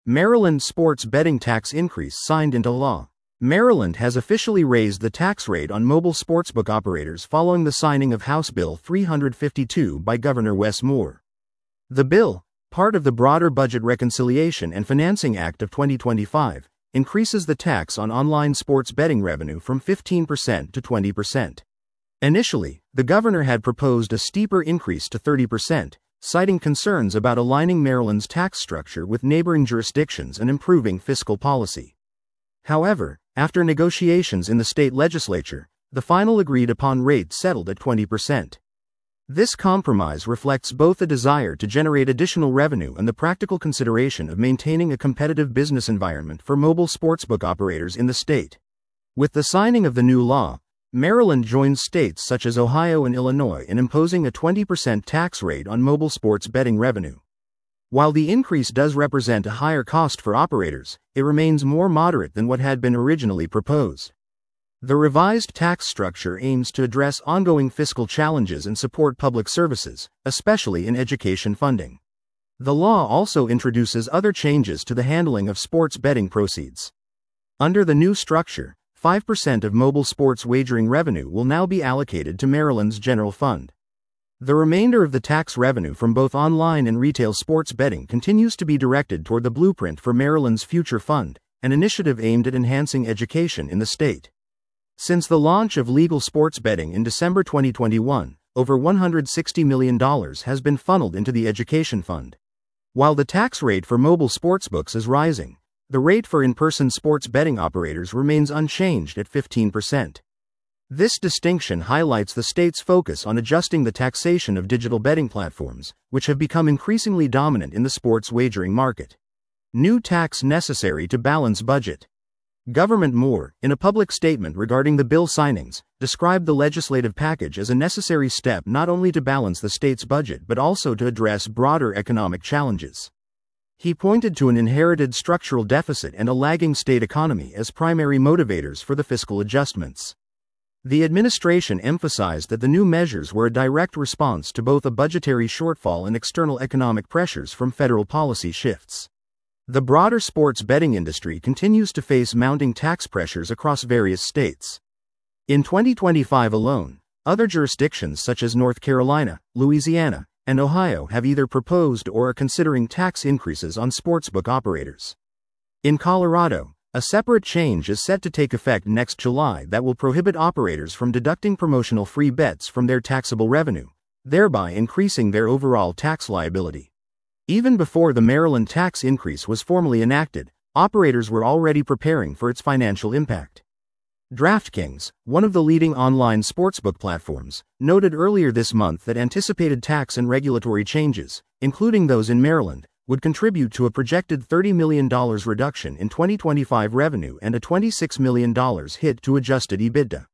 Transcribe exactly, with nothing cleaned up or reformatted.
Maryland sports betting tax increase signed into law. Maryland has officially raised the tax rate on mobile sportsbook operators following the signing of House Bill three fifty-two by Governor Wes Moore. The bill, part of the broader Budget Reconciliation and Financing Act of twenty twenty-five, increases the tax on online sports betting revenue from fifteen percent to twenty percent. Initially, the governor had proposed a steeper increase to thirty percent, citing concerns about aligning Maryland's tax structure with neighboring jurisdictions and improving fiscal policy. However, after negotiations in the state legislature, the final agreed-upon rate settled at twenty percent. This compromise reflects both a desire to generate additional revenue and the practical consideration of maintaining a competitive business environment for mobile sportsbook operators in the state. With the signing of the new law, Maryland joins states such as Ohio and Illinois in imposing a twenty percent tax rate on mobile sports betting revenue. While the increase does represent a higher cost for operators, it remains more moderate than what had been originally proposed. The revised tax structure aims to address ongoing fiscal challenges and support public services, especially in education funding. The law also introduces other changes to the handling of sports betting proceeds. Under the new structure, five percent of mobile sports wagering revenue will now be allocated to Maryland's general fund. The remainder of the tax revenue from both online and retail sports betting continues to be directed toward the Blueprint for Maryland's Future Fund, an initiative aimed at enhancing education in the state. Since the launch of legal sports betting in December twenty twenty-one, over one hundred sixty million dollars has been funneled into the education fund. While the tax rate for mobile sportsbooks is rising, the rate for in-person sports betting operators remains unchanged at fifteen percent. This distinction highlights the state's focus on adjusting the taxation of digital betting platforms, which have become increasingly dominant in the sports wagering market. New tax necessary to balance budget. Government Moore, in a public statement regarding the bill signings, described the legislative package as a necessary step not only to balance the state's budget but also to address broader economic challenges. He pointed to an inherited structural deficit and a lagging state economy as primary motivators for the fiscal adjustments. The administration emphasized that the new measures were a direct response to both a budgetary shortfall and external economic pressures from federal policy shifts. The broader sports betting industry continues to face mounting tax pressures across various states. In twenty twenty-five alone, other jurisdictions such as North Carolina, Louisiana, and Ohio have either proposed or are considering tax increases on sportsbook operators. In Colorado, a separate change is set to take effect next July that will prohibit operators from deducting promotional free bets from their taxable revenue, thereby increasing their overall tax liability. Even before the Maryland tax increase was formally enacted, operators were already preparing for its financial impact. DraftKings, one of the leading online sportsbook platforms, noted earlier this month that anticipated tax and regulatory changes, including those in Maryland, would contribute to a projected thirty million dollars reduction in twenty twenty-five revenue and a twenty-six million dollars hit to adjusted EBITDA.